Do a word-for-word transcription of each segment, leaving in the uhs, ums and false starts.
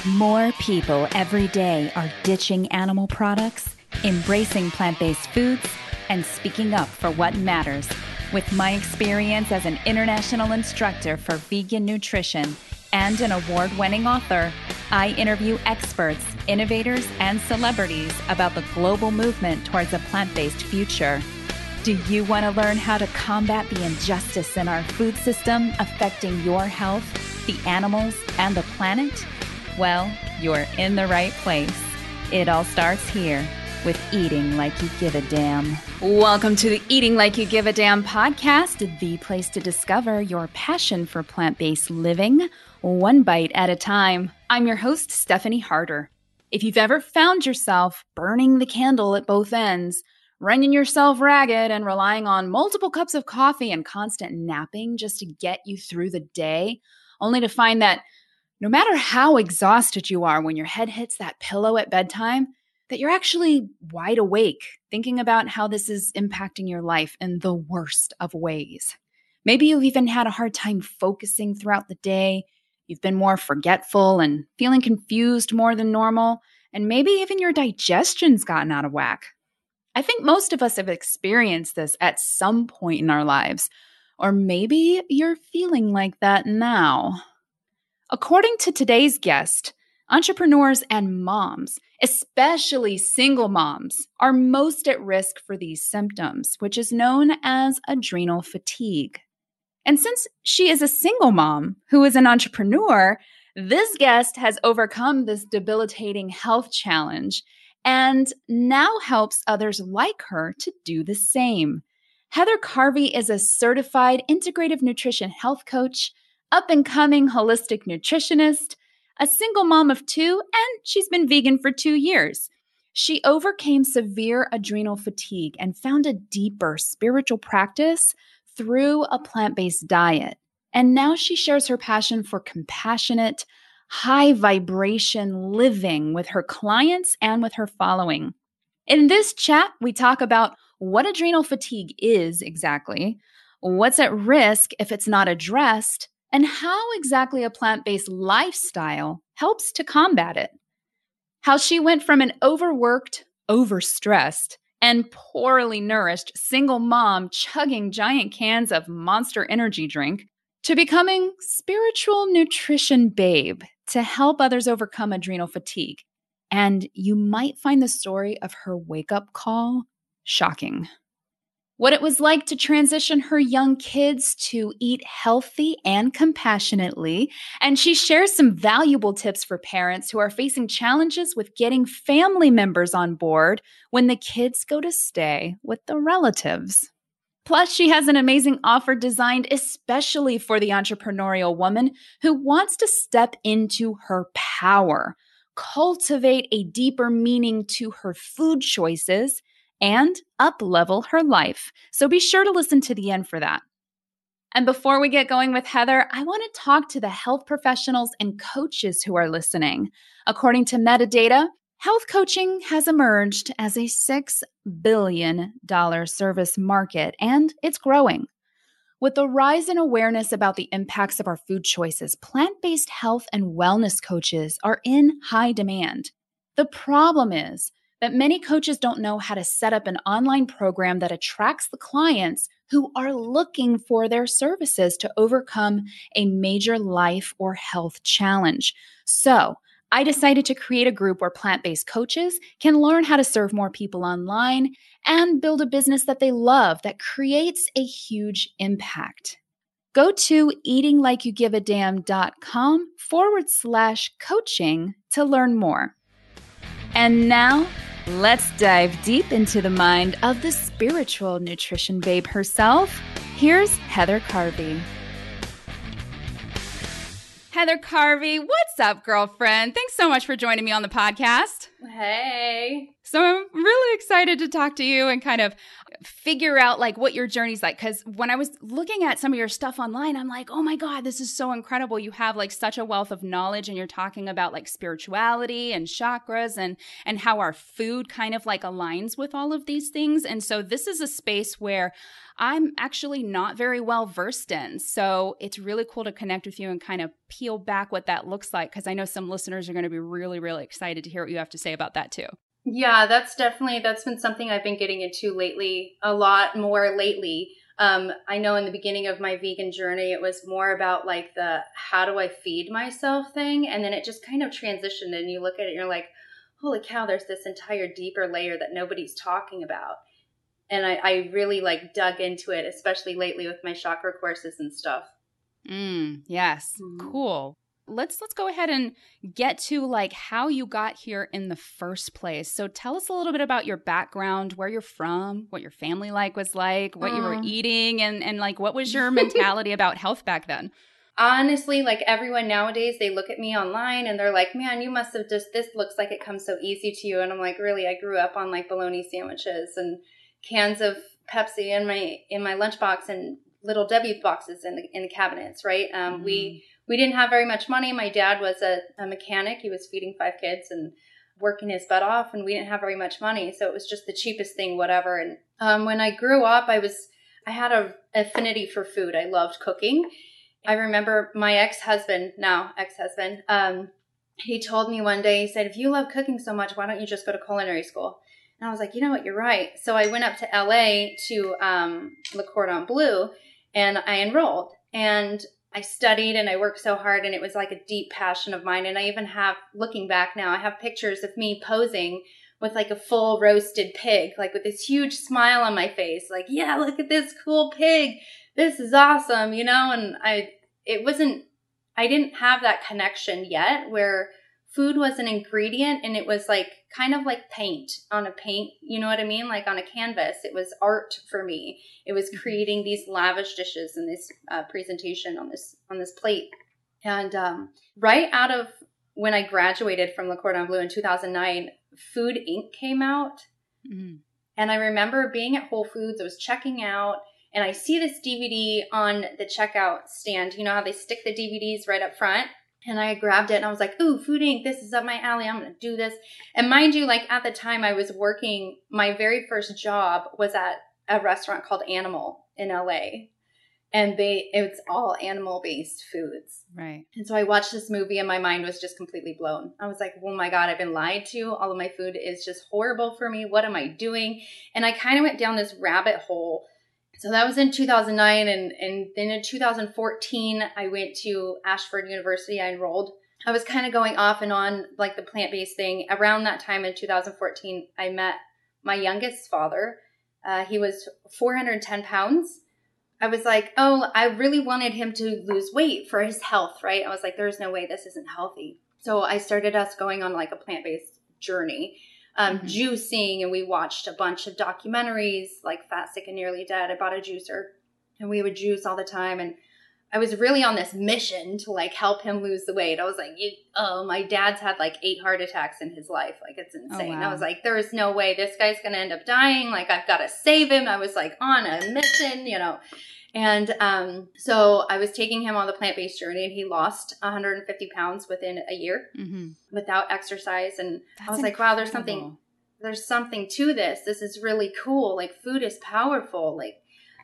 More people every day are ditching animal products, embracing plant-based foods, and speaking up for what matters. With my experience as an international instructor for vegan nutrition and an award-winning author, I interview experts, innovators, and celebrities about the global movement towards a plant-based future. Do you want to learn how to combat the injustice in our food system affecting your health, the animals, and the planet? Well, you're in the right place. It all starts here with Eating Like You Give a Damn. Welcome to the Eating Like You Give a Damn podcast, the place to discover your passion for plant-based living, one bite at a time. I'm your host, Stephanie Harder. If you've ever found yourself burning the candle at both ends, running yourself ragged and relying on multiple cups of coffee and constant napping just to get you through the day, only to find that no matter how exhausted you are when your head hits that pillow at bedtime, that you're actually wide awake, thinking about how this is impacting your life in the worst of ways. Maybe you've even had a hard time focusing throughout the day. You've been more forgetful and feeling confused more than normal, and maybe even your digestion's gotten out of whack. I think most of us have experienced this at some point in our lives, or maybe you're feeling like that now. According to today's guest, entrepreneurs and moms, especially single moms, are most at risk for these symptoms, which is known as adrenal fatigue. And since she is a single mom who is an entrepreneur, this guest has overcome this debilitating health challenge and now helps others like her to do the same. Heather Carvey is a certified integrative nutrition health coach, up-and-coming holistic nutritionist, a single mom of two, and she's been vegan for two years. She overcame severe adrenal fatigue and found a deeper spiritual practice through a plant-based diet. And now she shares her passion for compassionate, high-vibration living with her clients and with her following. In this chat, we talk about what adrenal fatigue is exactly, what's at risk if it's not addressed, and how exactly a plant-based lifestyle helps to combat it. How she went from an overworked, overstressed, and poorly nourished single mom chugging giant cans of Monster energy drink to becoming spiritual nutrition babe to help others overcome adrenal fatigue. And you might find the story of her wake-up call shocking. What it was like to transition her young kids to eat healthy and compassionately, and she shares some valuable tips for parents who are facing challenges with getting family members on board when the kids go to stay with the relatives. Plus, she has an amazing offer designed especially for the entrepreneurial woman who wants to step into her power, cultivate a deeper meaning to her food choices, and up-level her life. So be sure to listen to the end for that. And before we get going with Heather, I want to talk to the health professionals and coaches who are listening. According to metadata, health coaching has emerged as a six billion dollars service market, and it's growing. With the rise in awareness about the impacts of our food choices, plant-based health and wellness coaches are in high demand. The problem is that many coaches don't know how to set up an online program that attracts the clients who are looking for their services to overcome a major life or health challenge. So I decided to create a group where plant-based coaches can learn how to serve more people online and build a business that they love that creates a huge impact. Go to eatinglikeyougivadamn.com forward slash coaching to learn more. And now, let's dive deep into the mind of the spiritual nutrition babe herself. Here's Heather Carvey. Heather Carvey, what's up, girlfriend? Thanks so much for joining me on the podcast. Hey. So I'm really excited to talk to you and kind of figure out like what your journey's like. Because when I was looking at some of your stuff online, I'm like, oh my God, this is so incredible. You have like such a wealth of knowledge, and you're talking about like spirituality and chakras and and how our food kind of like aligns with all of these things. And so this is a space where I'm actually not very well versed in. So it's really cool to connect with you and kind of peel back what that looks like, because I know some listeners are going to be really, really excited to hear what you have to say about that too. Yeah, that's definitely, that's been something I've been getting into lately, a lot more lately. Um, I know in the beginning of my vegan journey, it was more about like the how do I feed myself thing. And then it just kind of transitioned, and you look at it and you're like, holy cow, there's this entire deeper layer that nobody's talking about. And I, I really like dug into it, especially lately with my chakra courses and stuff. Mm, yes. Mm-hmm. Cool. Let's let's go ahead and get to like how you got here in the first place. So tell us a little bit about your background, where you're from, what your family like was like, what mm. you were eating, and and like what was your mentality about health back then? Honestly, like everyone nowadays, they look at me online and they're like, man, you must have just, this looks like it comes so easy to you. And I'm like, really, I grew up on like bologna sandwiches and cans of Pepsi in my in my lunchbox and Little Debbie boxes in the in the cabinets, right? Um, mm. We we didn't have very much money. My dad was a, a mechanic. He was feeding five kids and working his butt off, and we didn't have very much money, so it was just the cheapest thing, whatever. And um, when I grew up, I was I had a affinity for food. I loved cooking. I remember my ex-husband, now ex-husband, um, he told me one day, he said, if you love cooking so much, why don't you just go to culinary school? And I was like, you know what, you're right. So I went up to L A to um, Le Cordon Bleu, and I enrolled. And I studied and I worked so hard, and it was like a deep passion of mine. And I even have, looking back now, I have pictures of me posing with like a full roasted pig, like with this huge smile on my face. Like, yeah, look at this cool pig. This is awesome, you know? And I, it wasn't, I didn't have that connection yet where food was an ingredient, and it was like kind of like paint on a paint, you know what I mean? Like on a canvas. It was art for me. It was creating these lavish dishes and this uh, presentation on this on this plate. And um, right out of when I graduated from Le Cordon Bleu in two thousand nine, Food Incorporated came out. Mm-hmm. And I remember being at Whole Foods. I was checking out, and I see this D V D on the checkout stand. You know how they stick the D V Ds right up front? And I grabbed it and I was like, ooh, Food Incorporated, this is up my alley. I'm going to do this. And mind you, like at the time I was working, my very first job was at a restaurant called Animal in L A. And they, it's all animal-based foods. Right. And so I watched this movie and my mind was just completely blown. I was like, oh my God, I've been lied to. All of my food is just horrible for me. What am I doing? And I kind of went down this rabbit hole. So that was in two thousand nine, and, and then in two thousand fourteen, I went to Ashford University. I enrolled. I was kind of going off and on like the plant-based thing. Around that time in two thousand fourteen, I met my youngest father. Uh, he was four hundred ten pounds. I was like, oh, I really wanted him to lose weight for his health, right? I was like, there's no way this isn't healthy. So I started us going on like a plant-based journey. Um, mm-hmm. Juicing, and we watched a bunch of documentaries like Fat, Sick, and Nearly Dead. I bought a juicer and we would juice all the time. And I was really on this mission to like help him lose the weight. I was like, oh, my dad's had like eight heart attacks in his life. Like it's insane. Oh, wow. I was like, there is no way this guy's going to end up dying. Like I've got to save him. I was like on a mission, you know. And um, so I was taking him on the plant-based journey, and he lost one hundred fifty pounds within a year mm-hmm. without exercise. And That's I was like, incredible. Wow, there's something, there's something to this. This is really cool. Like food is powerful. Like,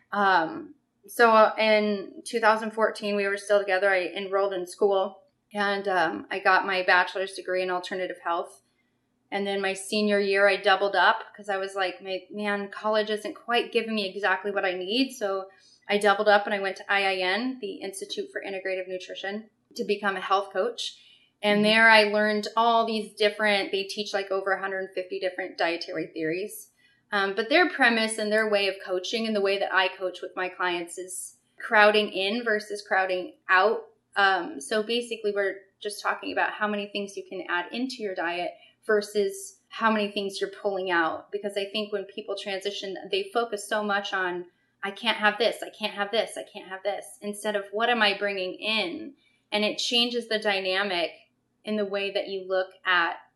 um, so in two thousand fourteen, we were still together. I enrolled in school, and um, I got my bachelor's degree in alternative health. And then my senior year, I doubled up because I was like, man, college isn't quite giving me exactly what I need. So I doubled up and I went to I I N, the Institute for Integrative Nutrition, to become a health coach. And mm-hmm. there I learned all these different, they teach like over one hundred fifty different dietary theories. Um, but their premise and their way of coaching and the way that I coach with my clients is crowding in versus crowding out. Um, so basically we're just talking about how many things you can add into your diet versus how many things you're pulling out. Because I think when people transition, they focus so much on, I can't have this, I can't have this, I can't have this, instead of what am I bringing in? And it changes the dynamic in the way that you look at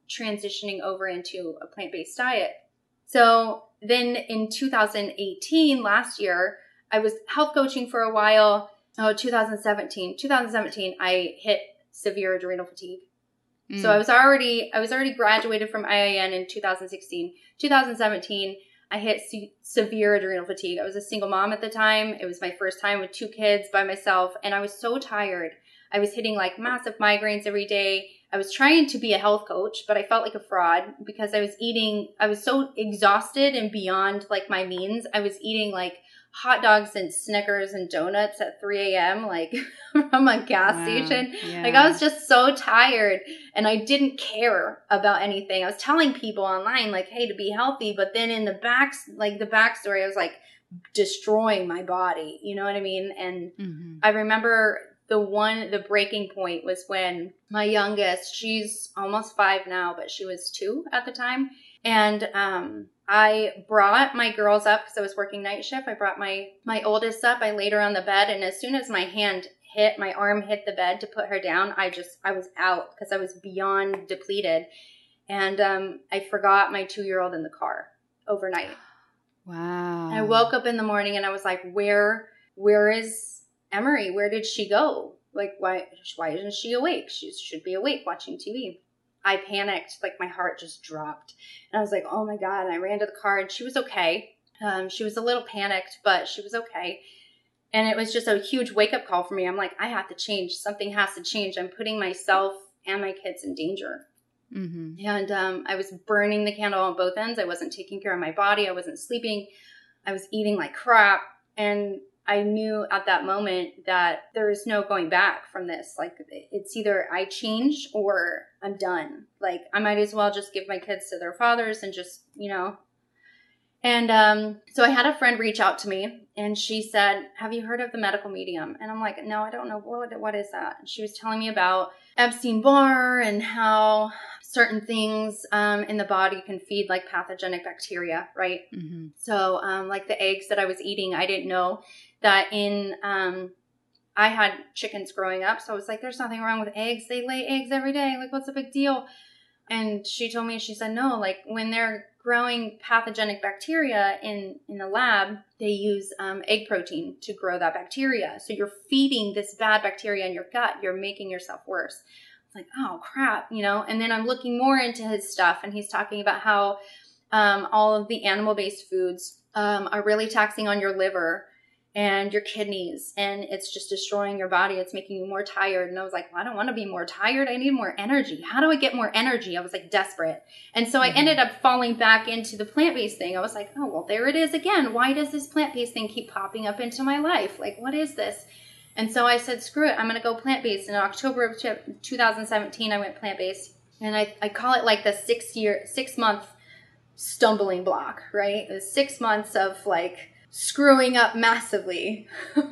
transitioning over into a plant-based diet. So then in two thousand eighteen, last year, I was health coaching for a while. Oh, two thousand seventeen. two thousand seventeen, I hit severe adrenal fatigue. Mm. So I was already, I was already graduated from I I N in two thousand sixteen. two thousand seventeen, I hit se- severe adrenal fatigue. I was a single mom at the time. It was my first time with two kids by myself. And I was so tired. I was hitting like massive migraines every day. I was trying to be a health coach, but I felt like a fraud because I was eating, I was so exhausted and beyond like my means. I was eating like hot dogs and Snickers and donuts at three a.m. like from a gas wow. station. Yeah. Like I was just so tired and I didn't care about anything. I was telling people online like, hey, to be healthy. But then in the back, like the backstory, I was like destroying my body. You know what I mean? And mm-hmm. I remember the one, the breaking point was when my youngest, she's almost five now, but she was two at the time. And um, I brought my girls up because I was working night shift. I brought my, my oldest up. I laid her on the bed. And as soon as my hand hit, my arm hit the bed to put her down, I just, I was out because I was beyond depleted. And um, I forgot my two-year-old in the car overnight. Wow. I woke up in the morning and I was like, where, where is Emery? Where did she go? Like, why, why isn't she awake? She should be awake watching T V. I panicked, like my heart just dropped. And I was like, oh my God. And I ran to the car and she was okay. Um, she was a little panicked, but she was okay. And it was just a huge wake up call for me. I'm like, I have to change. Something has to change. I'm putting myself and my kids in danger. Mm-hmm. And um, I was burning the candle on both ends. I wasn't taking care of my body. I wasn't sleeping. I was eating like crap. And I knew at that moment that there is no going back from this. Like, it's either I change or I'm done. Like, I might as well just give my kids to their fathers and just, you know. And um, so I had a friend reach out to me and she said, have you heard of the medical medium? And I'm like, no, I don't know. What, what is that? And she was telling me about Epstein-Barr and how certain things um, in the body can feed like pathogenic bacteria, right? Mm-hmm. So um, like the eggs that I was eating, I didn't know that in, um, I had chickens growing up. So I was like, there's nothing wrong with eggs. They lay eggs every day. Like, what's the big deal? And she told me, she said, no, like when they're growing pathogenic bacteria in, in the lab, they use um, egg protein to grow that bacteria. So you're feeding this bad bacteria in your gut. You're making yourself worse. It's like, oh crap, you know? And then I'm looking more into his stuff and he's talking about how um, all of the animal-based foods um, are really taxing on your liver and your kidneys, and it's just destroying your body. It's making you more tired. And I was like, well, I don't want to be more tired. I need more energy. How do I get more energy? I was like desperate. And so mm-hmm. I ended up falling back into the plant-based thing. I was like, oh, well, there it is again. Why does this plant-based thing keep popping up into my life? Like, what is this? And so I said, screw it. I'm going to go plant-based. In October of two thousand seventeen, I went plant-based. And I, I call it like the six year, six month stumbling block, right? The six months of like, screwing up massively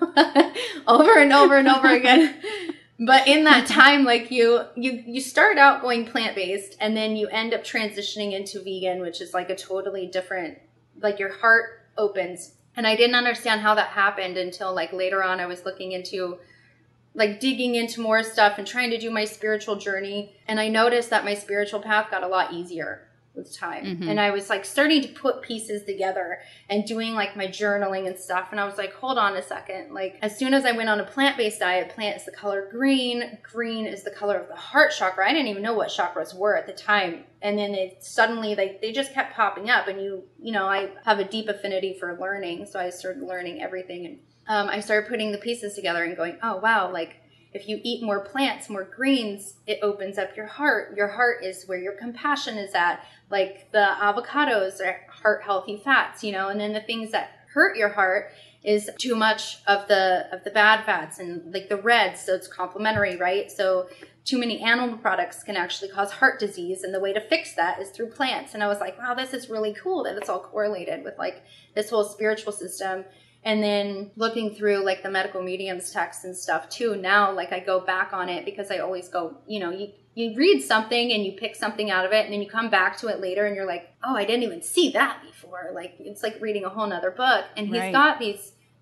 over and over and over again. But in that time, like you, you, you start out going plant-based and then you end up transitioning into vegan, which is like a totally different, like your heart opens. And I didn't understand how that happened until like later on I was looking into like digging into more stuff and trying to do my spiritual journey. And I noticed that my spiritual path got a lot easier with time. Mm-hmm. And I was like starting to put pieces together and doing like my journaling and stuff. And I was like, hold on a second. Like as soon as I went on a plant-based diet, plant is the color green. Green is the color of the heart chakra. I didn't even know what chakras were at the time. And then it suddenly they, they just kept popping up. And you, you know, I have a deep affinity for learning. So I started learning everything. And um, I started putting the pieces together and going, oh, wow, like if you eat more plants, more greens, it opens up your heart. Your heart is where your compassion is at. Like the avocados are heart healthy fats, you know, and then the things that hurt your heart is too much of the of the bad fats and like the reds. So it's complementary, right? So too many animal products can actually cause heart disease. And the way to fix that is through plants. And I was like, wow, this is really cool that it's all correlated with like this whole spiritual system. And then looking through like the medical mediums texts and stuff too. Now, like I go back on it because I always go, you know, you, you read something and you pick something out of it and then you come back to it later and you're like, oh, I didn't even see that before. Like, it's like reading a whole nother book. And he's right. got these,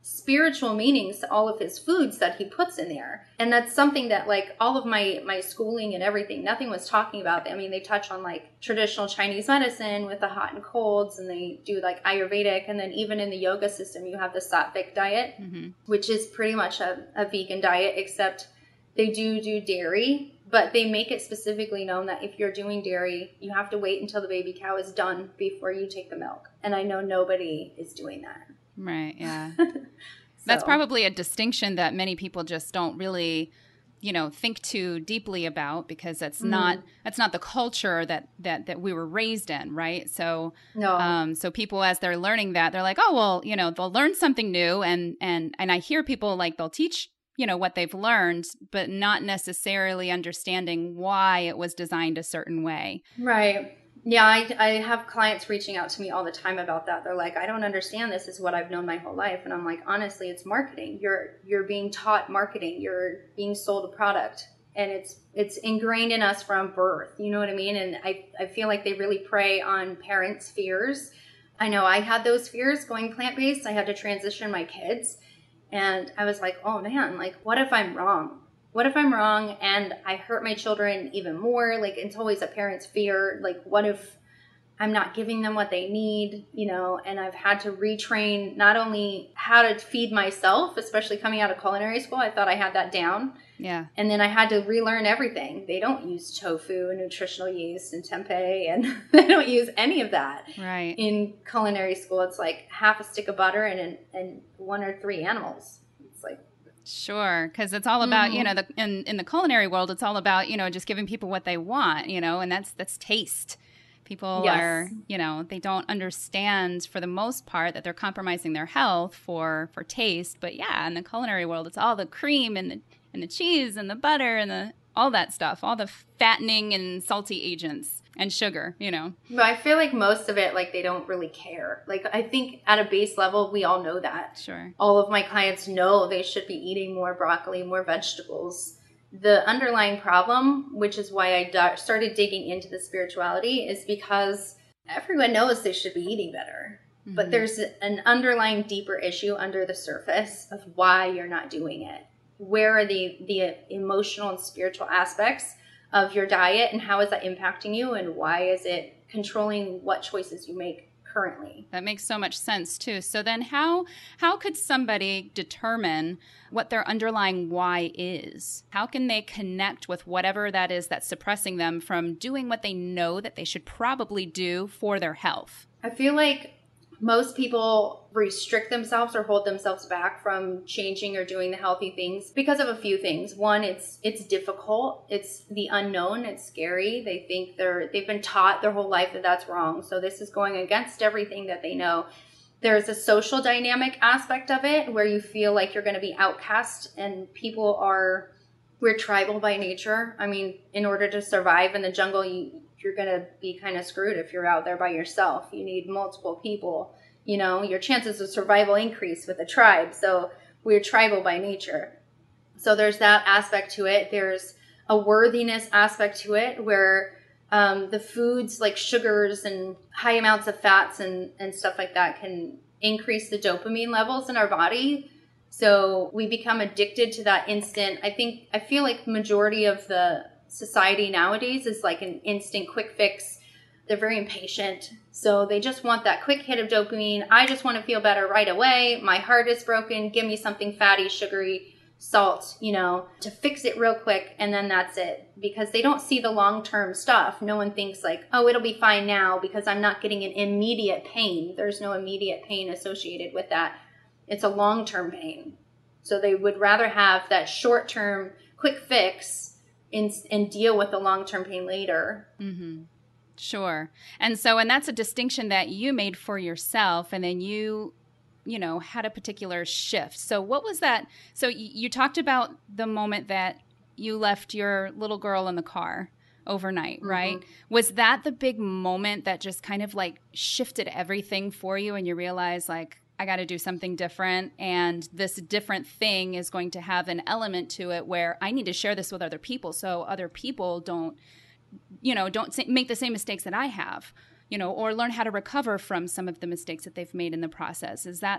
spiritual meanings to all of his foods that he puts in there. And that's something that like all of my my schooling and everything, nothing was talking about. I mean, they touch on like traditional Chinese medicine with the hot and colds, and they do like Ayurvedic, and then even in the yoga system you have the Sattvic diet, mm-hmm. which is pretty much a, a vegan diet, except they do do dairy, but they make it specifically known that if you're doing dairy, you have to wait until the baby cow is done before you take the milk. And I know nobody is doing that. Right, yeah. So. That's probably a distinction that many people just don't really, you know, think too deeply about, because that's mm-hmm. not that's not the culture that, that, that we were raised in, right? So no. um, so people, as they're learning that, they're like, oh, well, you know, they'll learn something new. And, and, and I hear people like they'll teach, you know, what they've learned, but not necessarily understanding why it was designed a certain way. Right. Yeah, I, I have clients reaching out to me all the time about that. They're like, I don't understand. This is what I've known my whole life. And I'm like, honestly, it's marketing. You're you're being taught marketing. You're being sold a product. And it's it's ingrained in us from birth. You know what I mean? And I, I feel like they really prey on parents' fears. I know I had those fears going plant-based. I had to transition my kids. And I was like, oh, man, like, what if I'm wrong? What if I'm wrong and I hurt my children even more? Like, it's always a parent's fear. Like, what if I'm not giving them what they need, you know? And I've had to retrain not only how to feed myself, especially coming out of culinary school. I thought I had that down. Yeah. And then I had to relearn everything. They don't use tofu and nutritional yeast and tempeh, and they don't use any of that. Right. In culinary school, it's like half a stick of butter and and one or three animals. It's like, sure, because it's all about, mm-hmm. you know, the in, in the culinary world, it's all about, you know, just giving people what they want, you know, and that's that's taste. People yes. are, you know, they don't understand for the most part that they're compromising their health for for taste. But yeah, in the culinary world, it's all the cream and the and the cheese and the butter and the all that stuff, all the fattening and salty agents and sugar, you know. But I feel like most of it, like, they don't really care. Like, I think at a base level, we all know that. Sure. All of my clients know they should be eating more broccoli, more vegetables. The underlying problem, which is why I da- started digging into the spirituality, is because everyone knows they should be eating better. Mm-hmm. But there's an underlying deeper issue under the surface of why you're not doing it. Where are the, the emotional and spiritual aspects of your diet, and how is that impacting you, and why is it controlling what choices you make currently? That makes so much sense too. So then how how could somebody determine what their underlying why is? How can they connect with whatever that is that's suppressing them from doing what they know that they should probably do for their health? I feel like most people restrict themselves or hold themselves back from changing or doing the healthy things because of a few things. One, it's it's difficult. It's the unknown. It's scary. They think they're they've been taught their whole life that that's wrong. So this is going against everything that they know. There's a social dynamic aspect of it where you feel like you're going to be outcast, and people are we're tribal by nature. I mean, in order to survive in the jungle, you you're going to be kind of screwed if you're out there by yourself. You need multiple people. You know, your chances of survival increase with a tribe. So we're tribal by nature. So there's that aspect to it. There's a worthiness aspect to it where um, the foods like sugars and high amounts of fats and, and stuff like that can increase the dopamine levels in our body. So we become addicted to that instant. I think, I feel like the majority of the society nowadays is like an instant quick fix. They're very impatient. So they just want that quick hit of dopamine. I just want to feel better right away. My heart is broken. Give me something fatty, sugary, salt, you know, to fix it real quick. And then that's it. Because they don't see the long-term stuff. No one thinks like, oh, it'll be fine now because I'm not getting an immediate pain. There's no immediate pain associated with that. It's a long-term pain. So they would rather have that short-term quick fix and, and deal with the long-term pain later. Mm-hmm. Sure. And so, and that's a distinction that you made for yourself, and then you, you know, had a particular shift. So what was that? So y- you talked about the moment that you left your little girl in the car overnight, mm-hmm. right? Was that the big moment that just kind of like shifted everything for you, and you realized like, I got to do something different, and this different thing is going to have an element to it where I need to share this with other people so other people don't, you know, don't make the same mistakes that I have, you know, or learn how to recover from some of the mistakes that they've made in the process. Is that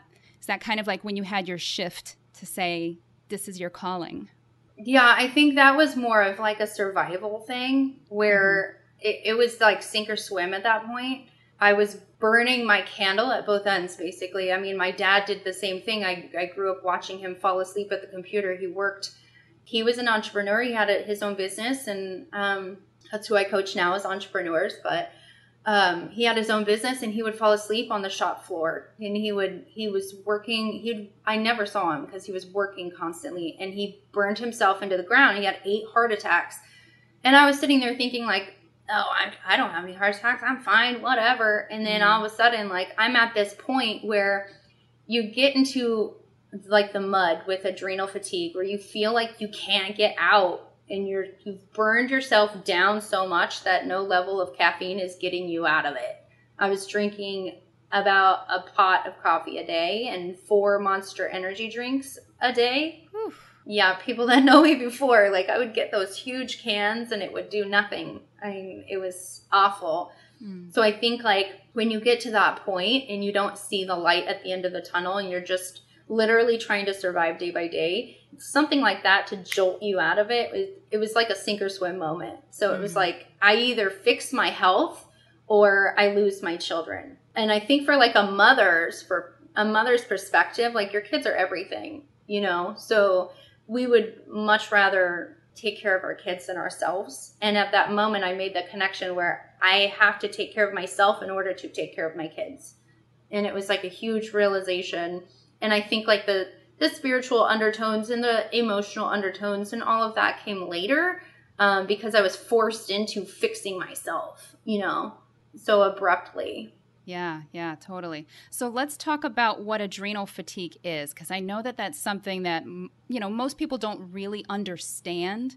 Is that kind of like when you had your shift to say, this is your calling? Yeah, I think that was more of like a survival thing where mm-hmm. it, it was like sink or swim at that point. I was burning my candle at both ends, basically. I mean, my dad did the same thing. I, I grew up watching him fall asleep at the computer. He worked, he was an entrepreneur. He had a, his own business, and um, that's who I coach now as entrepreneurs. But um, he had his own business, and he would fall asleep on the shop floor. And he would, he was working, he'd, I never saw him because he was working constantly, and he burned himself into the ground. He had eight heart attacks. And I was sitting there thinking like, oh, I, I don't have any heart attacks. I'm fine, whatever. And then all of a sudden, like, I'm at this point where you get into, like, the mud with adrenal fatigue, where you feel like you can't get out, and you're, you've burned yourself down so much that no level of caffeine is getting you out of it. I was drinking about a pot of coffee a day and four Monster energy drinks a day. Whew. Yeah, people that know me before, like, I would get those huge cans and it would do nothing. I mean, it was awful. Mm. So I think, like, when you get to that point and you don't see the light at the end of the tunnel and you're just literally trying to survive day by day, something like that to jolt you out of it, it, it was like a sink or swim moment. So mm. it was like, I either fix my health or I lose my children. And I think for, like, a mother's, for a mother's perspective, like, your kids are everything, you know? So we would much rather take care of our kids than ourselves. And at that moment, I made the connection where I have to take care of myself in order to take care of my kids. And it was like a huge realization. And I think like the, the spiritual undertones and the emotional undertones and all of that came later um, because I was forced into fixing myself, you know, so abruptly. Yeah, yeah, totally. So let's talk about what adrenal fatigue is, because I know that that's something that, you know, most people don't really understand.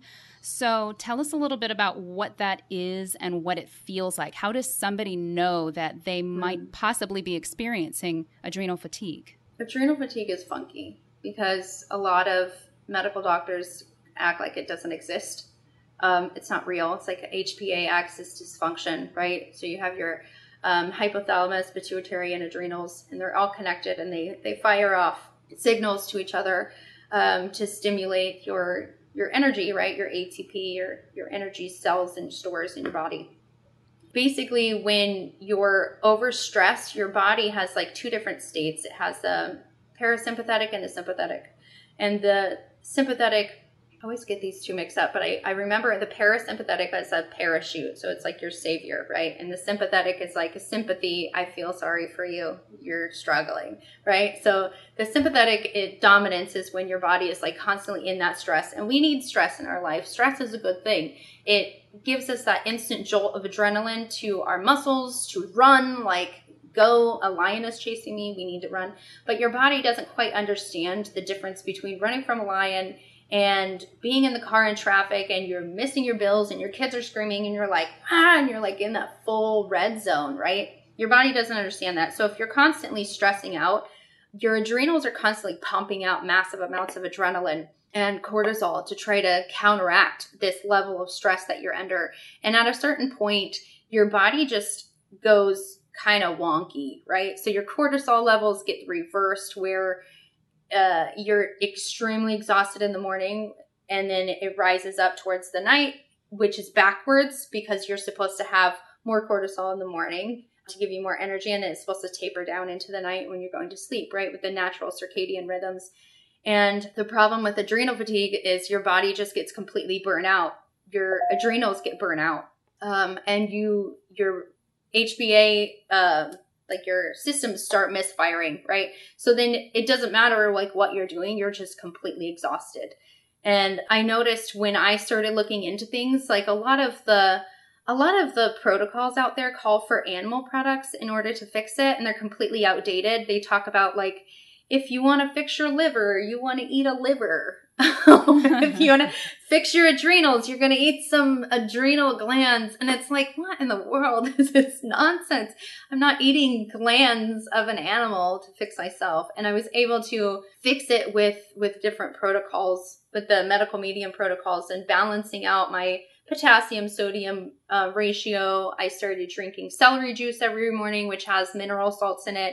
So tell us a little bit about what that is and what it feels like. How does somebody know that they mm. might possibly be experiencing adrenal fatigue? Adrenal fatigue is funky because a lot of medical doctors act like it doesn't exist. Um, it's not real. It's like H P A axis dysfunction, right? So you have your Um, hypothalamus, pituitary, and adrenals, and they're all connected, and they, they fire off signals to each other um, to stimulate your your energy, right? Your A T P, your, your energy cells and stores in your body. Basically, when you're overstressed, your body has like two different states. It has the parasympathetic and the sympathetic. And the sympathetic, I always get these two mixed up, but I, I remember the parasympathetic as a parachute. So it's like your savior, right? And the sympathetic is like a sympathy. I feel sorry for you. You're struggling, right? So the sympathetic it, dominance is when your body is like constantly in that stress. And we need stress in our life. Stress is a good thing. It gives us that instant jolt of adrenaline to our muscles to run, like, go, a lion is chasing me, we need to run. But your body doesn't quite understand the difference between running from a lion and being in the car in traffic and you're missing your bills and your kids are screaming and you're like, ah, and you're like in that full red zone, right? Your body doesn't understand that. So if you're constantly stressing out, your adrenals are constantly pumping out massive amounts of adrenaline and cortisol to try to counteract this level of stress that you're under. And at a certain point, your body just goes kind of wonky, right? So your cortisol levels get reversed where Uh, you're extremely exhausted in the morning and then it rises up towards the night, which is backwards because you're supposed to have more cortisol in the morning to give you more energy, and then it's supposed to taper down into the night when you're going to sleep, right? With the natural circadian rhythms. And the problem with adrenal fatigue is your body just gets completely burnt out. Your adrenals get burnt out. Um, and you, your H B A, uh, like your systems start misfiring, right? So then it doesn't matter like what you're doing, you're just completely exhausted. And I noticed when I started looking into things, like a lot of the, a lot of the protocols out there call for animal products in order to fix it. And they're completely outdated. They talk about like, if you want to fix your liver, you want to eat a liver. If you want to fix your adrenals, you're going to eat some adrenal glands. And it's like, what in the world is this nonsense? I'm not eating glands of an animal to fix myself. And I was able to fix it with, with different protocols, with the medical medium protocols and balancing out my potassium sodium uh, ratio. I started drinking celery juice every morning, which has mineral salts in it.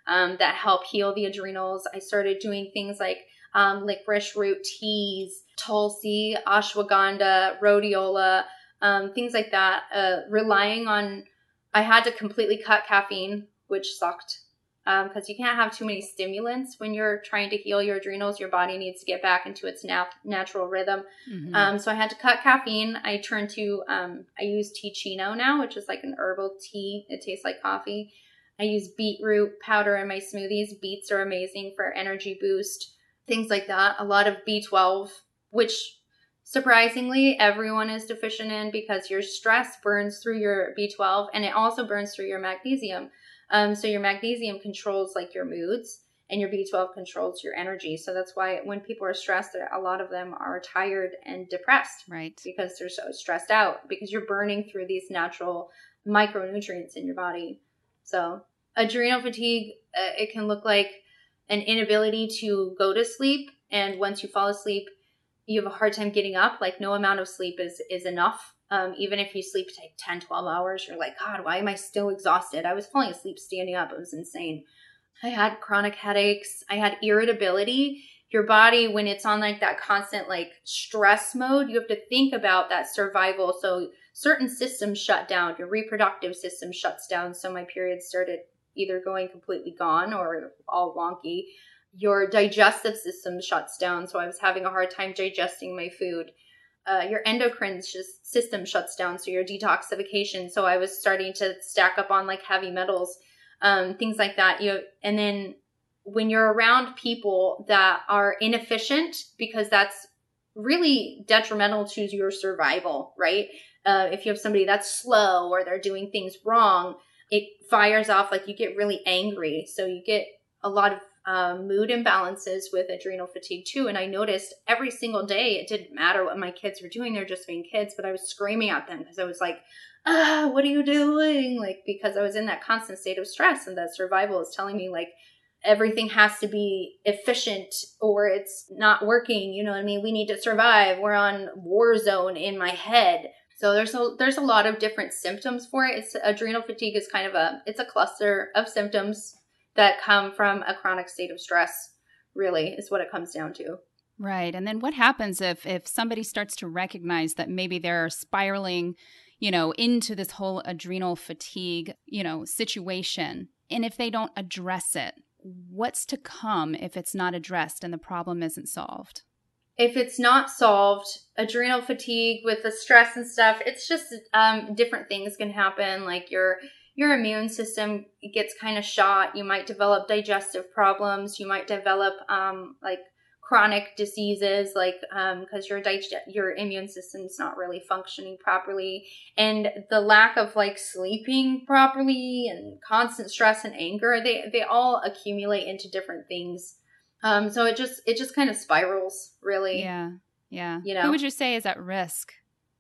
um, that help heal the adrenals. I started doing things like um, licorice root teas, tulsi, ashwagandha, rhodiola, um, things like that. Uh, relying on, I had to completely cut caffeine, which sucked. Because um, you can't have too many stimulants when you're trying to heal your adrenals. Your body needs to get back into its nat- natural rhythm. Mm-hmm. Um, so I had to cut caffeine. I turned to, um, I use Teachino now, which is like an herbal tea. It tastes like coffee. I use beetroot powder in my smoothies. Beets are amazing for energy boost, things like that. A lot of B twelve, which surprisingly everyone is deficient in because your stress burns through your B twelve and it also burns through your magnesium. Um, so your magnesium controls like your moods and your B twelve controls your energy. So that's why when people are stressed, a lot of them are tired and depressed. Right. Because they're so stressed out because you're burning through these natural micronutrients in your body. So adrenal fatigue, uh, it can look like an inability to go to sleep. And once you fall asleep, you have a hard time getting up. Like no amount of sleep is, is enough. Um, even if you sleep like ten, twelve hours, you're like, God, why am I still exhausted? I was falling asleep standing up. It was insane. I had chronic headaches. I had irritability. Your body, when it's on like that constant like stress mode, you have to think about that survival. So certain systems shut down. Your reproductive system shuts down. So my periods started either going completely gone or all wonky. Your digestive system shuts down. So I was having a hard time digesting my food. Uh, your endocrine just system shuts down, so your detoxification. So I was starting to stack up on like heavy metals, um, things like that. You and then when you're around people that are inefficient, because that's really detrimental to your survival, right? Uh, if you have somebody that's slow or they're doing things wrong, it fires off, like you get really angry. So you get a lot of Um, mood imbalances with adrenal fatigue too. And I noticed every single day, it didn't matter what my kids were doing. They're just being kids, but I was screaming at them because I was like, ah, what are you doing? Like, because I was in that constant state of stress and that survival is telling me like everything has to be efficient or it's not working. You know what I mean? We need to survive. We're on war zone in my head. So there's a, there's a lot of different symptoms for it. It's adrenal fatigue is kind of a, it's a cluster of symptoms that come from a chronic state of stress, really, is what it comes down to. Right. And then what happens if if somebody starts to recognize that maybe they're spiraling, you know, into this whole adrenal fatigue, you know, situation, and if they don't address it? What's to come if it's not addressed and the problem isn't solved? If it's not solved, adrenal fatigue with the stress and stuff, it's just um, different things can happen, like your Your immune system gets kind of shot. You might develop digestive problems. You might develop um, like chronic diseases, like because um, your dig- your immune system's not really functioning properly, and the lack of like sleeping properly and constant stress and anger, they they all accumulate into different things. Um, so it just it just kind of spirals, really. Yeah, yeah. You know, who would you say is at risk?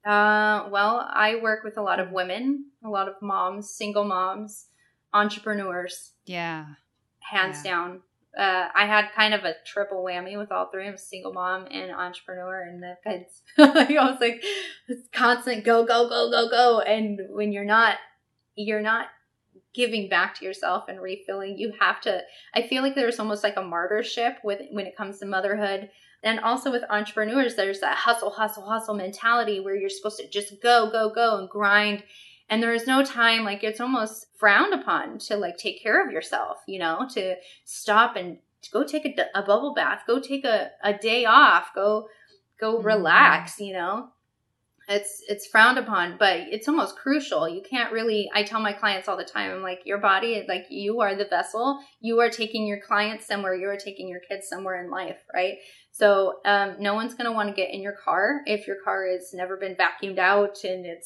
Uh, well, I work with a lot of women, a lot of moms, single moms, entrepreneurs. Yeah. Hands yeah. down. Uh, I had kind of a triple whammy with all three. I was single mom and entrepreneur and the kids. I was like, it's constant go, go, go, go, go. And when you're not, you're not giving back to yourself and refilling, you have to, I feel like there's almost like a martyrship with when it comes to motherhood. And also with entrepreneurs, there's that hustle, hustle, hustle mentality where you're supposed to just go, go, go and grind. And there is no time, like it's almost frowned upon to like take care of yourself, you know, to stop and to go take a, a bubble bath, go take a, a day off, go, go relax, mm-hmm. you know. It's it's frowned upon, but it's almost crucial. You can't really, I tell my clients all the time, I'm like, your body, like you are the vessel. You are taking your clients somewhere. You are taking your kids somewhere in life, right? So um, no one's going to want to get in your car if your car has never been vacuumed out and it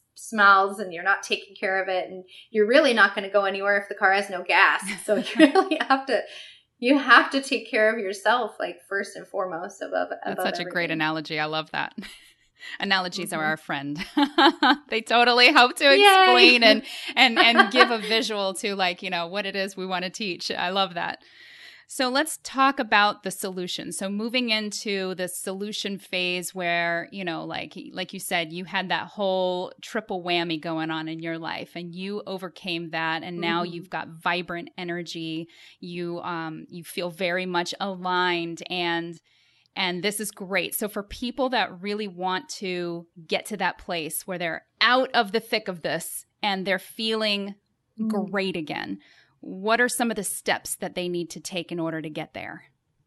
smells and you're not taking care of it. And you're really not going to go anywhere if the car has no gas. So you really have to, you have to take care of yourself, like first and foremost above, above That's such everything. A great analogy. I love that. Analogies mm-hmm. are our friend. They totally help to explain and, and, and give a visual to like, you know, what it is we want to teach. I love that. So let's talk about the solution. So moving into the solution phase where, you know, like like you said, you had that whole triple whammy going on in your life and you overcame that. And now mm-hmm. you've got vibrant energy. You um you feel very much aligned and and this is great. So for people that really want to get to that place where they're out of the thick of this and they're feeling mm. great again, what are some of the steps that they need to take in order to get there?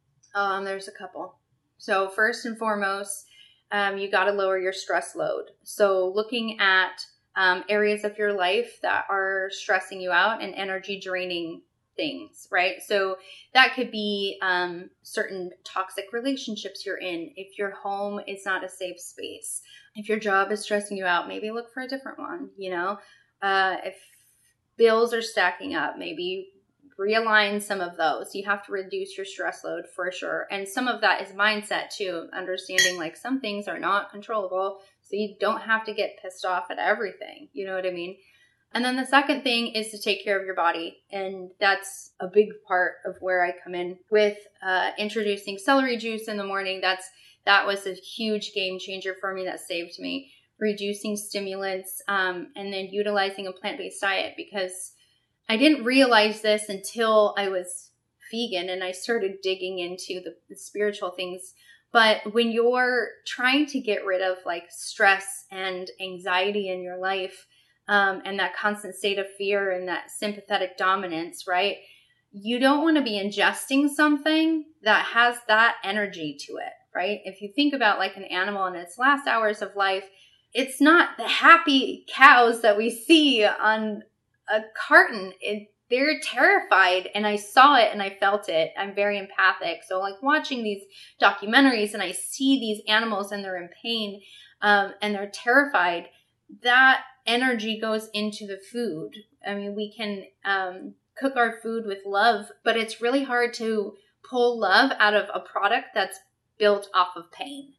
Um, there's a couple. So first and foremost, um, you got to lower your stress load. So looking at um, areas of your life that are stressing you out and energy draining things, right? So that could be um, certain toxic relationships you're in. If your home is not a safe space, if your job is stressing you out, maybe look for a different one, you know? Uh, if bills are stacking up, maybe realign some of those. You have to reduce your stress load for sure. And some of that is mindset too, understanding like some things are not controllable. So you don't have to get pissed off at everything. You know what I mean? And then the second thing is to take care of your body. And that's a big part of where I come in with uh, introducing celery juice in the morning. That's That was a huge game changer for me that saved me. Reducing stimulants, um, and then utilizing a plant-based diet, because I didn't realize this until I was vegan and I started digging into the, the spiritual things. But when you're trying to get rid of like stress and anxiety in your life, um, and that constant state of fear and that sympathetic dominance, right? You don't want to be ingesting something that has that energy to it, right? If you think about like an animal in its last hours of life, it's not the happy cows that we see on a carton. It, they're terrified, and I saw it and I felt it. I'm very empathic. So like watching these documentaries and I see these animals and they're in pain um, and they're terrified, that energy goes into the food. I mean, we can um, cook our food with love, but it's really hard to pull love out of a product that's built off of pain.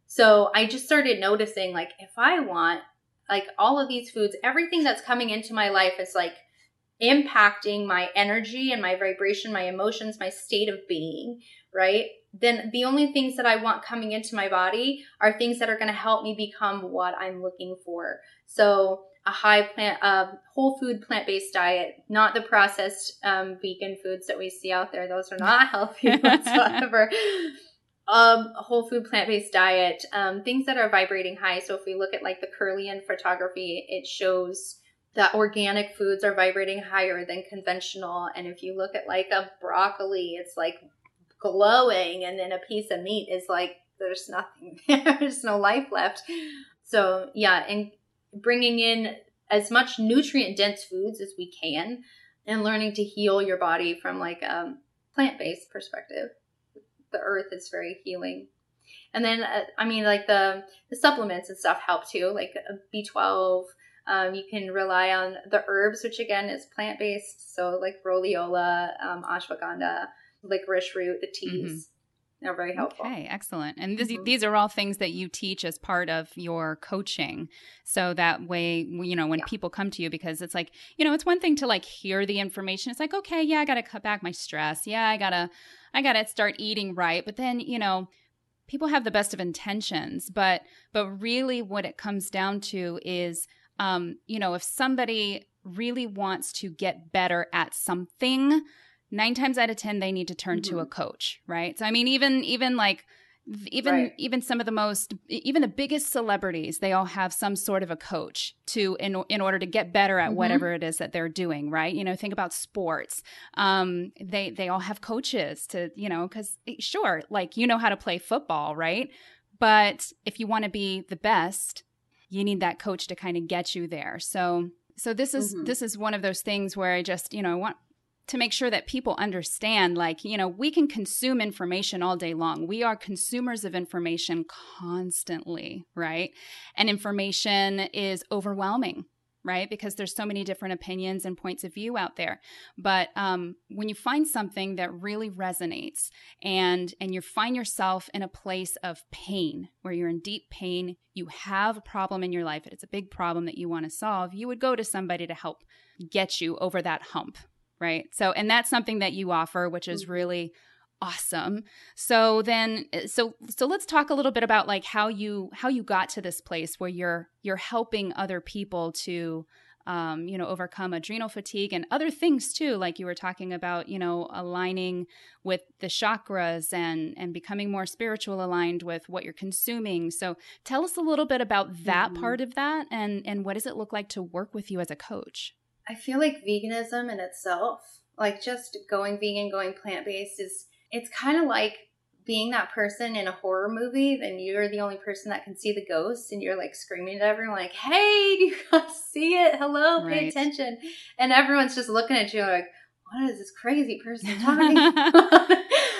So I just started noticing, like, if I want, like, all of these foods, everything that's coming into my life is, like, impacting my energy and my vibration, my emotions, my state of being, right? Then the only things that I want coming into my body are things that are going to help me become what I'm looking for. So a high plant, uh, whole food plant-based diet, not the processed um, vegan foods that we see out there. Those are not healthy whatsoever. Um, whole food plant-based diet, um, things that are vibrating high. So if we look at like the Kirlian photography, it shows that organic foods are vibrating higher than conventional. And if you look at like a broccoli, it's like glowing, and then a piece of meat is like, there's nothing, there's no life left. So yeah, and bringing in as much nutrient dense foods as we can and learning to heal your body from like a plant-based perspective. The earth is very healing. And then, uh, I mean, like the, the supplements and stuff help too, like B twelve. Um, you can rely on the herbs, which again is plant-based. So like rhodiola, um, ashwagandha, licorice root, the teas. Mm-hmm. They're very helpful. Okay, excellent. And this, mm-hmm. these are all things that you teach as part of your coaching. So that way, you know, when yeah. people come to you, because it's like, you know, it's one thing to like hear the information. It's like, okay, yeah, I got to cut back my stress. Yeah, I got to, I got to start eating right. But then, you know, people have the best of intentions. But, but really what it comes down to is, um, you know, if somebody really wants to get better at something, nine times out of ten, they need to turn mm-hmm. to a coach, right? So, I mean, even even like, even right. even some of the most, even the biggest celebrities, they all have some sort of a coach to in in order to get better at mm-hmm. whatever it is that they're doing, right? You know, think about sports. Um, they they all have coaches to, you know, because sure, like you know how to play football, right? But if you want to be the best, you need that coach to kind of get you there. So so this is mm-hmm. this is one of those things where I just, you know, want to make sure that people understand, like, you know, we can consume information all day long. We are consumers of information constantly, right? And information is overwhelming, right? Because there's so many different opinions and points of view out there. But um, when you find something that really resonates and and you find yourself in a place of pain, where you're in deep pain, you have a problem in your life, and it's a big problem that you want to solve, you would go to somebody to help get you over that hump. right? So, and that's something that you offer, which is really awesome. So then, so, so let's talk a little bit about like how you, how you got to this place where you're, you're helping other people to, um, you know, overcome adrenal fatigue and other things too. Like you were talking about, you know, aligning with the chakras and, and becoming more spiritual aligned with what you're consuming. So tell us a little bit about that mm-hmm. part of that. And, and what does it look like to work with you as a coach? I feel like veganism in itself, like just going vegan, going plant-based is, it's kind of like being that person in a horror movie, then you're the only person that can see the ghost and you're like screaming at everyone like, hey, do you guys see it? Hello, pay right. attention. And everyone's just looking at you like, what is this crazy person talking about?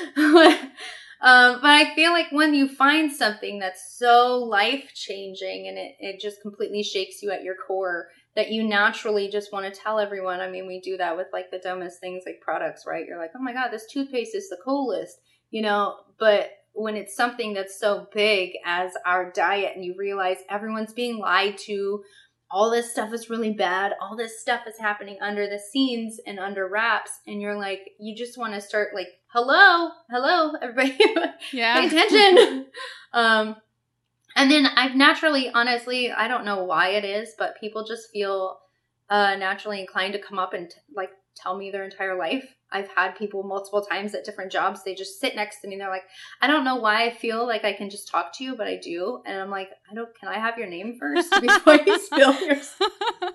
um, but I feel like when you find something that's so life-changing and it, it just completely shakes you at your core, that you naturally just want to tell everyone. I mean, we do that with like the dumbest things like products, right? You're like, oh my God, this toothpaste is the coolest, you know, but when it's something that's so big as our diet and you realize everyone's being lied to, all this stuff is really bad, all this stuff is happening under the scenes and under wraps, and you're like, you just want to start like, hello, hello, everybody, yeah. pay attention. um, And then I've naturally, honestly, I don't know why it is, but people just feel uh, naturally inclined to come up and t- like tell me their entire life. I've had people multiple times at different jobs. They just sit next to me and they're like, I don't know why I feel like I can just talk to you, but I do. And I'm like, I don't, can I have your name first before you spill yourself?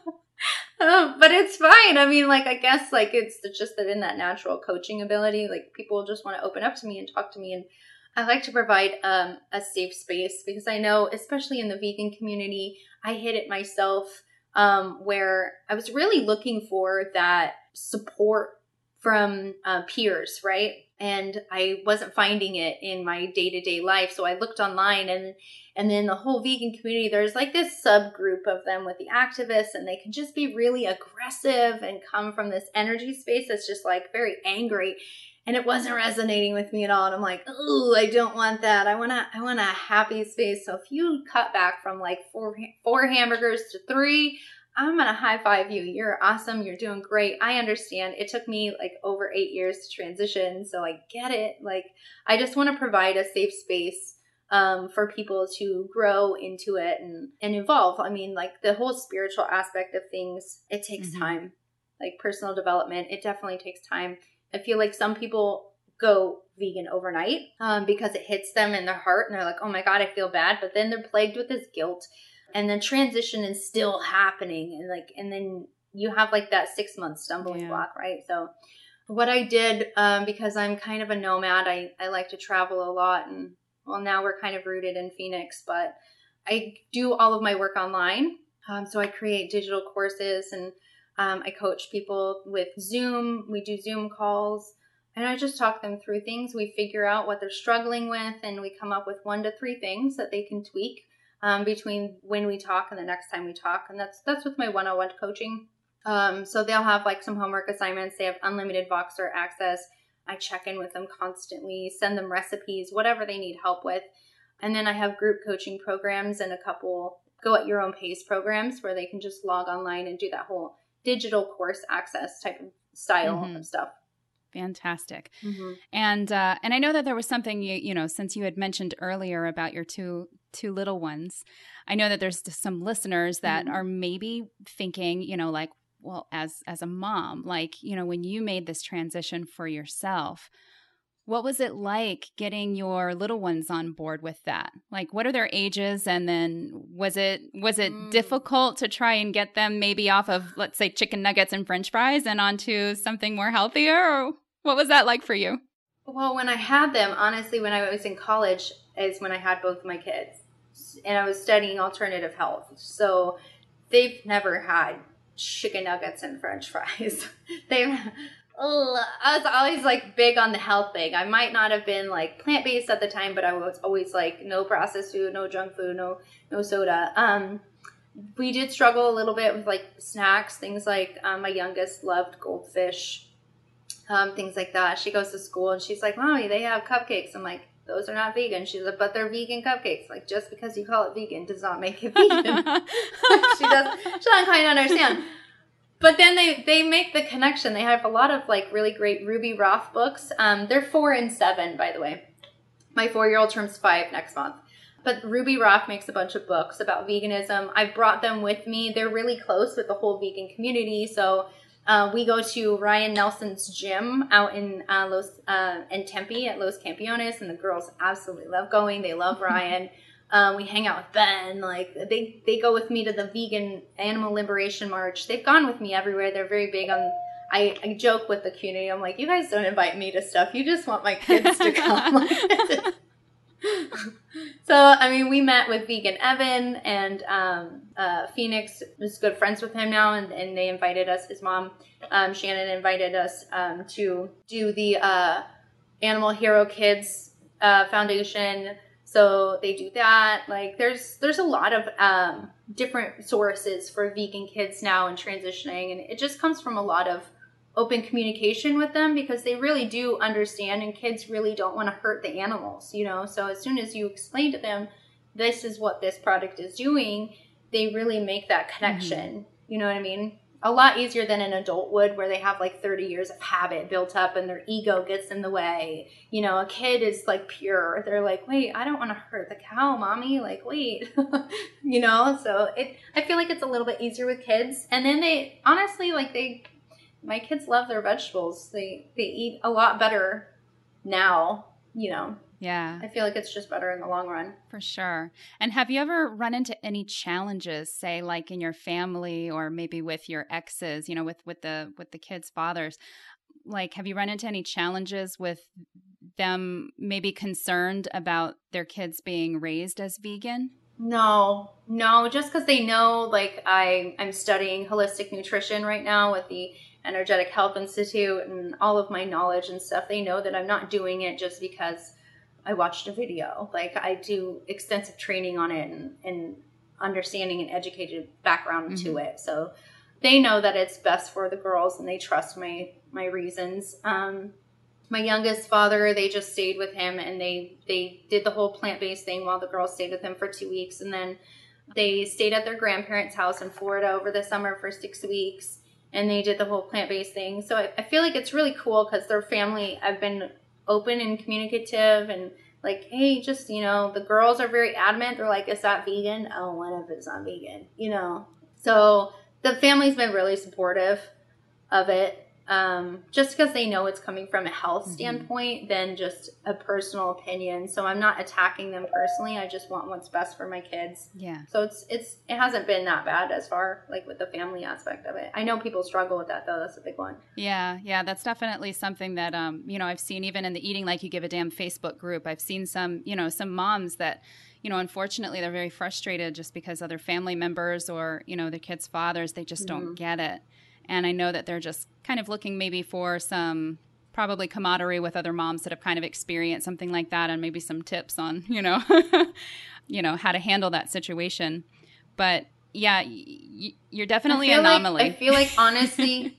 um, but it's fine. I mean, like, I guess like it's just that in that natural coaching ability, like people just want to open up to me and talk to me. And I like to provide um, a safe space because I know, especially in the vegan community, I hit it myself um, where I was really looking for that support from uh, peers, right? And I wasn't finding it in my day-to-day life. So I looked online and and then the whole vegan community, there's like this subgroup of them with the activists, and they can just be really aggressive and come from this energy space that's just like very angry. And it wasn't resonating with me at all. And I'm like, oh, I don't want that. I want to, I want a happy space. So if you cut back from like four, four hamburgers to three, I'm going to high five you. You're awesome. You're doing great. I understand. It took me like over eight years to transition. So I get it. Like, I just want to provide a safe space um, for people to grow into it and, and evolve. I mean, like the whole spiritual aspect of things, it takes mm-hmm. time. Like personal development, it definitely takes time. I feel like some people go vegan overnight um, because it hits them in their heart and they're like, oh my God, I feel bad. But then they're plagued with this guilt and the transition is still happening. And like, and then you have like that six month stumbling yeah. block, right? So what I did, um, because I'm kind of a nomad, I, I like to travel a lot. And well, now we're kind of rooted in Phoenix, but I do all of my work online. Um, so I create digital courses and Um, I coach people with Zoom. We do Zoom calls and I just talk them through things. We figure out what they're struggling with and we come up with one to three things that they can tweak um, between when we talk and the next time we talk. And that's that's with my one-on-one coaching. Um, so they'll have like some homework assignments. They have unlimited Voxer access. I check in with them constantly, send them recipes, whatever they need help with. And then I have group coaching programs and a couple go at your own pace programs where they can just log online and do that whole digital course access type of style mm-hmm. of stuff. Fantastic. Mm-hmm. And uh, and I know that there was something, you you know, since you had mentioned earlier about your two two little ones, I know that there's some listeners that mm-hmm. are maybe thinking, you know, like, well, as as a mom, like, you know, when you made this transition for yourself, what was it like getting your little ones on board with that? Like, what are their ages? And then was it was it mm. difficult to try and get them maybe off of, let's say, chicken nuggets and French fries and onto something more healthier? Or what was that like for you? Well, when I had them, honestly, when I was in college is when I had both my kids. And I was studying alternative health. So they've never had chicken nuggets and French fries. They've... Oh, I was always like big on the health thing. I might not have been like plant-based at the time, but I was always like no processed food, no junk food, no no soda. Um, we did struggle a little bit with like snacks, things like um, my youngest loved goldfish, um, things like that. She goes to school and she's like, Mommy, they have cupcakes. I'm like, those are not vegan. She's like, but they're vegan cupcakes. Like, just because you call it vegan does not make it vegan. she does. She doesn't quite understand. But then they, they make the connection. They have a lot of like really great Ruby Roth books. Um, they're four and seven, by the way. My four-year-old turns five next month. But Ruby Roth makes a bunch of books about veganism. I've brought them with me. They're really close with the whole vegan community. So uh, we go to Ryan Nelson's gym out in uh, Los uh, in Tempe at Los Campeones, and the girls absolutely love going. They love Ryan. Um, we hang out with Ben. Like they, they go with me to the vegan animal liberation march. They've gone with me everywhere. They're very big on. I, I joke with the community. I'm like, you guys don't invite me to stuff. You just want my kids to come. So I mean, we met with Vegan Evan, and um, uh, Phoenix is good friends with him now, and, and they invited us. His mom, um, Shannon, invited us um, to do the uh, Animal Hero Kids uh, Foundation. So they do that. Like there's there's a lot of um, different sources for vegan kids now and transitioning. And it just comes from a lot of open communication with them, because they really do understand, and kids really don't want to hurt the animals, you know. So as soon as you explain to them, this is what this product is doing, they really make that connection. Mm-hmm. You know what I mean? A lot easier than an adult would, where they have like thirty years of habit built up and their ego gets in the way. You know, a kid is like pure. They're like, wait, I don't want to hurt the cow, mommy. Like, wait, you know? So it, I feel like it's a little bit easier with kids. And then they, honestly, like they, my kids love their vegetables. They, they eat a lot better now, you know. Yeah. I feel like it's just better in the long run. For sure. And have you ever run into any challenges, say like in your family or maybe with your exes, you know, with, with the with the kids' fathers? Like, have you run into any challenges with them maybe concerned about their kids being raised as vegan? No, no, just because they know, like, I, I'm studying holistic nutrition right now with the Energetic Health Institute, and all of my knowledge and stuff, they know that I'm not doing it just because I watched a video. Like, I do extensive training on it and, and understanding and educated background mm-hmm. to it. So they know that it's best for the girls, and they trust my, my reasons. Um, my youngest father, they just stayed with him, and they, they did the whole plant-based thing while the girls stayed with him for two weeks. And then they stayed at their grandparents' house in Florida over the summer for six weeks. And they did the whole plant-based thing. So I, I feel like it's really cool, because their family, I've been open and communicative, and like, hey, just, you know, the girls are very adamant. They're like, is that vegan? Oh, what if it's not vegan? You know? So the family's been really supportive of it. Um, just because they know it's coming from a health mm-hmm. standpoint than just a personal opinion. So I'm not attacking them personally. I just want what's best for my kids. Yeah. So it's, it's, it hasn't been that bad as far, like with the family aspect of it. I know people struggle with that though. That's a big one. Yeah. Yeah. That's definitely something that, um, you know, I've seen even in the Eating Like You Give a Damn Facebook group. I've seen some, you know, some moms that, you know, unfortunately they're very frustrated just because other family members or, you know, their kids' fathers, they just mm-hmm. don't get it. And I know that they're just kind of looking maybe for some probably camaraderie with other moms that have kind of experienced something like that, and maybe some tips on, you know, you know, how to handle that situation. But yeah, y- you're definitely an anomaly. Like, I feel like honestly,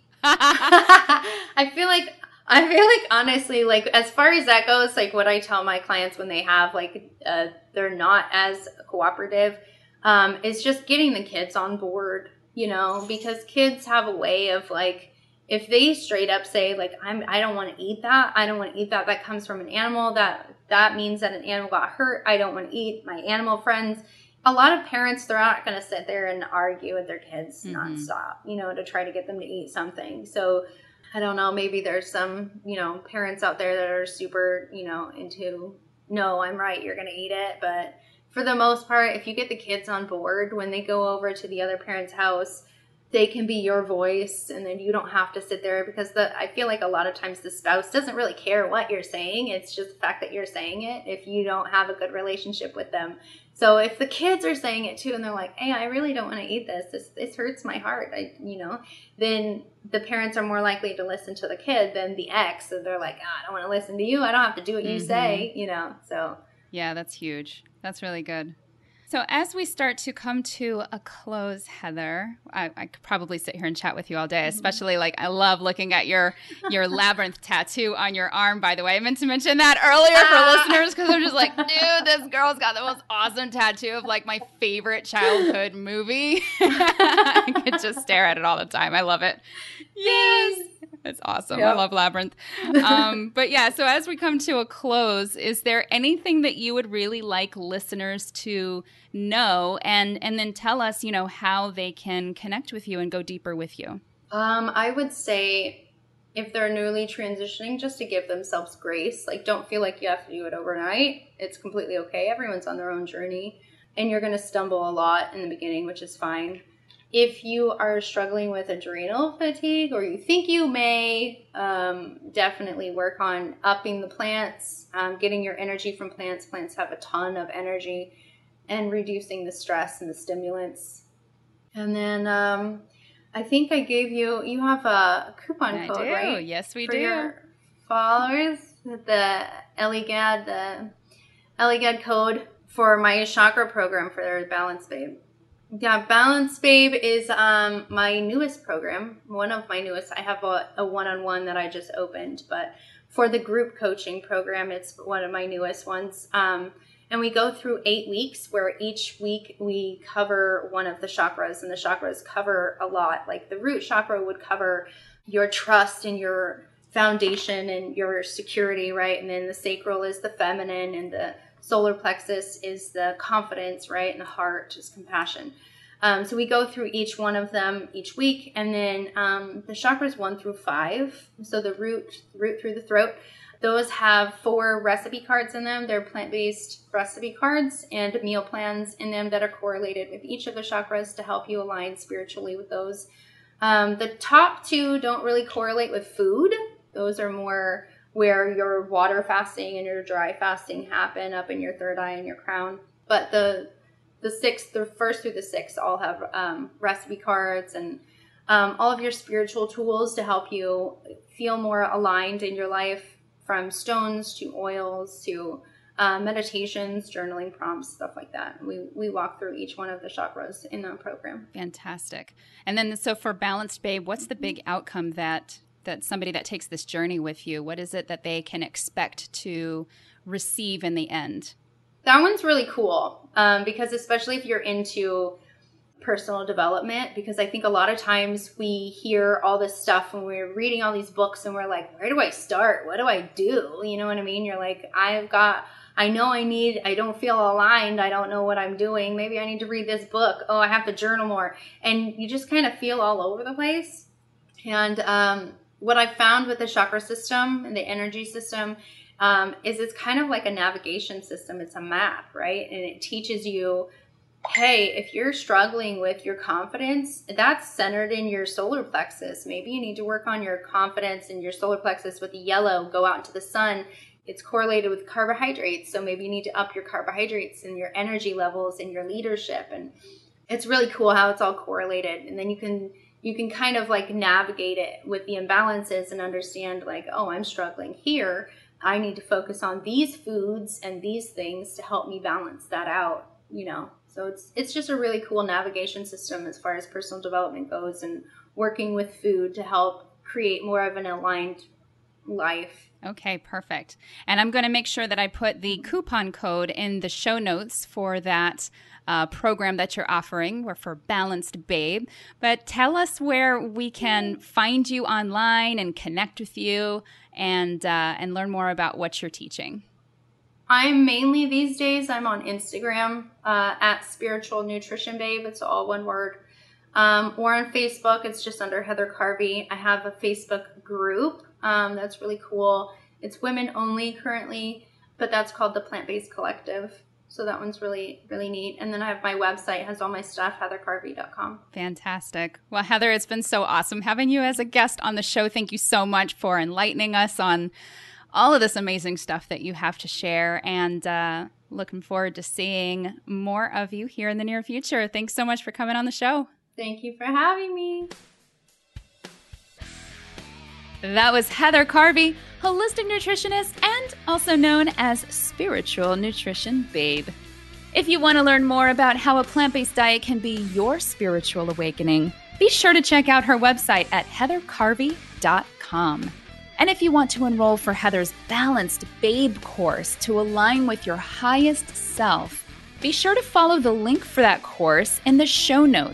I feel like, I feel like honestly, like as far as that goes, like what I tell my clients when they have like, uh, they're not as cooperative, um, is just getting the kids on board. You know, because kids have a way of like, if they straight up say like, I'm, I don't want to eat that. I don't want to eat that. That comes from an animal. That, that means that an animal got hurt. I don't want to eat my animal friends. A lot of parents, they're not going to sit there and argue with their kids mm-hmm. nonstop, you know, to try to get them to eat something. So I don't know, maybe there's some, you know, parents out there that are super, you know, into, no, I'm right, you're going to eat it. But for the most part, if you get the kids on board, when they go over to the other parent's house, they can be your voice, and then you don't have to sit there, because the I feel like a lot of times the spouse doesn't really care what you're saying. It's just the fact that you're saying it if you don't have a good relationship with them. So if the kids are saying it too, and they're like, hey, I really don't want to eat this. This this hurts my heart, I, you know, then the parents are more likely to listen to the kid than the ex. So they're like, oh, I don't want to listen to you. I don't have to do what you mm-hmm. say, you know, so. Yeah, that's huge. That's really good. So as we start to come to a close, Heather, I, I could probably sit here and chat with you all day, especially like I love looking at your your labyrinth tattoo on your arm, by the way. I meant to mention that earlier for ah. listeners, because I'm just like, dude, this girl's got the most awesome tattoo of like my favorite childhood movie. I could just stare at it all the time. I love it. Yes. It's awesome. Yep. I love Labyrinth. Um, but yeah, so as we come to a close, is there anything that you would really like listeners to know and, and then tell us, you know, how they can connect with you and go deeper with you? Um, I would say if they're newly transitioning, just to give themselves grace. Like, don't feel like you have to do it overnight. It's completely okay. Everyone's on their own journey, and you're going to stumble a lot in the beginning, which is fine. If you are struggling with adrenal fatigue, or you think you may, um, definitely work on upping the plants, um, getting your energy from plants. Plants have a ton of energy, and reducing the stress and the stimulants. And then um, I think I gave you, you have a coupon I code, do. right? Yes, we For do. your followers, the Eligad, the Eligad code for my chakra program for their Balance Babe. Yeah, Balance Babe is um, my newest program, one of my newest. I have a, a one-on-one that I just opened, but for the group coaching program, it's one of my newest ones. Um, and we go through eight weeks where each week we cover one of the chakras, and the chakras cover a lot. Like the root chakra would cover your trust and your foundation and your security, right? And then the sacral is the feminine, and the solar plexus is the confidence, right? And the heart is compassion. Um, so we go through each one of them each week. And then um, the chakras one through five, so the root, root through the throat, those have four recipe cards in them. They're plant-based recipe cards and meal plans in them that are correlated with each of the chakras to help you align spiritually with those. Um, the top two don't really correlate with food. Those are more where your water fasting and your dry fasting happen up in your third eye and your crown. But the the sixth, the first through the sixth all have um, recipe cards and um, all of your spiritual tools to help you feel more aligned in your life, from stones to oils to uh, meditations, journaling prompts, stuff like that. We we walk through each one of the chakras in that program. Fantastic. And then so for Balanced Babe, what's the big outcome that that somebody that takes this journey with you, what is it that they can expect to receive in the end? That one's really cool um, because especially if you're into personal development, because I think a lot of times we hear all this stuff when we're reading all these books and we're like, where do I start? What do I do? You know what I mean? You're like, I've got, I know I need, I don't feel aligned. I don't know what I'm doing. Maybe I need to read this book. Oh, I have to journal more. And you just kind of feel all over the place. And, um, what I found with the chakra system and the energy system um, is it's kind of like a navigation system. It's a map, right? And it teaches you, hey, if you're struggling with your confidence, that's centered in your solar plexus. Maybe you need to work on your confidence in your solar plexus with the yellow, go out into the sun. It's correlated with carbohydrates. So maybe you need to up your carbohydrates and your energy levels and your leadership. And it's really cool how it's all correlated. And then you can you can kind of like navigate it with the imbalances and understand like, oh, I'm struggling here. I need to focus on these foods and these things to help me balance that out, you know. So it's it's just a really cool navigation system as far as personal development goes, and working with food to help create more of an aligned life. Okay, perfect. And I'm going to make sure that I put the coupon code in the show notes for that uh, program that you're offering. We're for Balanced Babe. But tell us where we can find you online and connect with you and uh, and learn more about what you're teaching. I'm mainly these days, I'm on Instagram uh, at Spiritual Nutrition Babe. It's all one word. Um, or on Facebook, it's just under Heather Carvey. I have a Facebook group um, that's really cool. It's women only currently, but that's called the Plant-Based Collective. So that one's really, really neat. And then I have my website, has all my stuff, heather carvey dot com. Fantastic. Well, Heather, it's been so awesome having you as a guest on the show. Thank you so much for enlightening us on all of this amazing stuff that you have to share, and uh, looking forward to seeing more of you here in the near future. Thanks so much for coming on the show. Thank you for having me. That was Heather Carvey, holistic nutritionist and also known as Spiritual Nutrition Babe. If you want to learn more about how a plant-based diet can be your spiritual awakening, be sure to check out her website at heather carvey dot com. And if you want to enroll for Heather's Balanced Babe course to align with your highest self, be sure to follow the link for that course in the show notes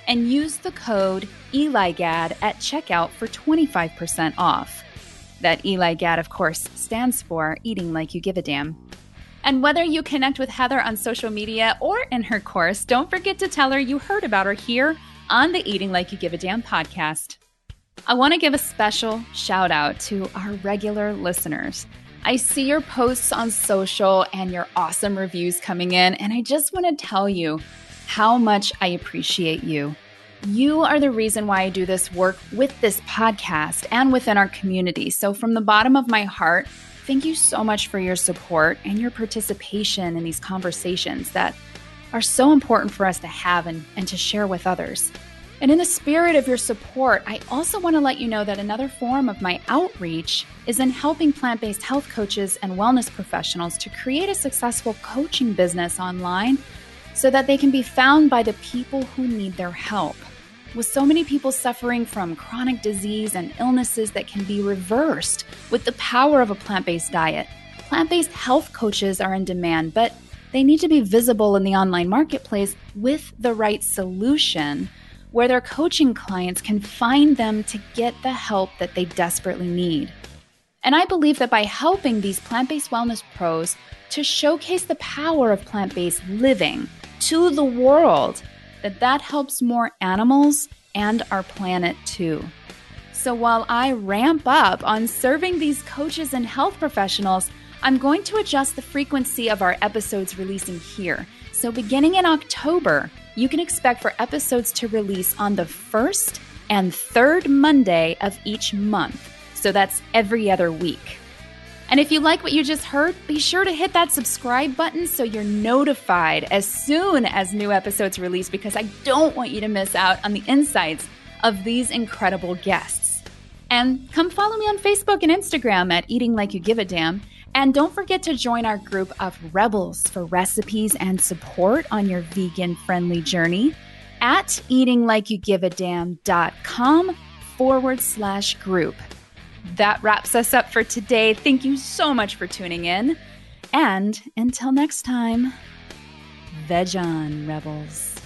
and use the code ELIGAD at checkout for twenty-five percent off. That ELIGAD, of course, stands for Eating Like You Give a Damn. And whether you connect with Heather on social media or in her course, don't forget to tell her you heard about her here on the Eating Like You Give a Damn podcast. I want to give a special shout out to our regular listeners. I see your posts on social and your awesome reviews coming in, and I just want to tell you how much I appreciate you. You are the reason why I do this work with this podcast and within our community. So from the bottom of my heart, thank you so much for your support and your participation in these conversations that are so important for us to have and, and to share with others. And in the spirit of your support, I also want to let you know that another form of my outreach is in helping plant-based health coaches and wellness professionals to create a successful coaching business online so that they can be found by the people who need their help. With so many people suffering from chronic disease and illnesses that can be reversed with the power of a plant-based diet, plant-based health coaches are in demand, but they need to be visible in the online marketplace with the right solution where their coaching clients can find them to get the help that they desperately need. And I believe that by helping these plant-based wellness pros to showcase the power of plant-based living to the world, that that helps more animals and our planet too. So while I ramp up on serving these coaches and health professionals, I'm going to adjust the frequency of our episodes releasing here. So beginning in October, you can expect for episodes to release on the first and third Monday of each month. So that's every other week. And if you like what you just heard, be sure to hit that subscribe button so you're notified as soon as new episodes release, because I don't want you to miss out on the insights of these incredible guests. And come follow me on Facebook and Instagram at Eating Like You Give a Damn. And don't forget to join our group of Rebels for recipes and support on your vegan-friendly journey at eatinglikeyougivadamn.com forward slash group. That wraps us up for today. Thank you so much for tuning in. And until next time, veg on, Rebels.